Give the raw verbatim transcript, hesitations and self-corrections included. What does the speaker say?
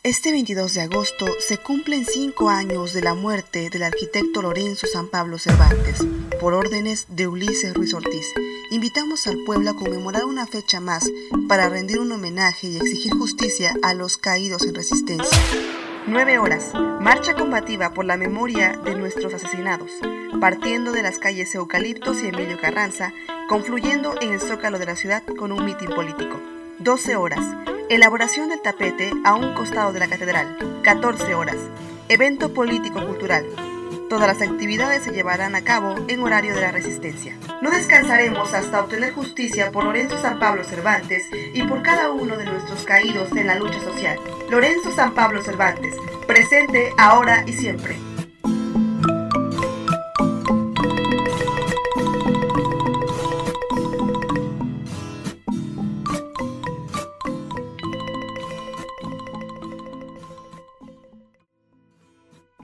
Este veintidós de agosto se cumplen cinco años de la muerte del arquitecto Lorenzo San Pablo Cervantes, por órdenes de Ulises Ruiz Ortiz. Invitamos al pueblo a conmemorar una fecha más para rendir un homenaje y exigir justicia a los caídos en resistencia. Nueve horas, marcha combativa por la memoria de nuestros asesinados, partiendo de las calles Eucaliptos y Emilio Carranza, confluyendo en el Zócalo de la ciudad con un mitin político. doce horas, elaboración del tapete a un costado de la catedral. catorce horas, evento político-cultural. Todas las actividades se llevarán a cabo en horario de la resistencia. No descansaremos hasta obtener justicia por Lorenzo San Pablo Cervantes y por cada uno de nuestros caídos en la lucha social. Lorenzo San Pablo Cervantes, presente ahora y siempre.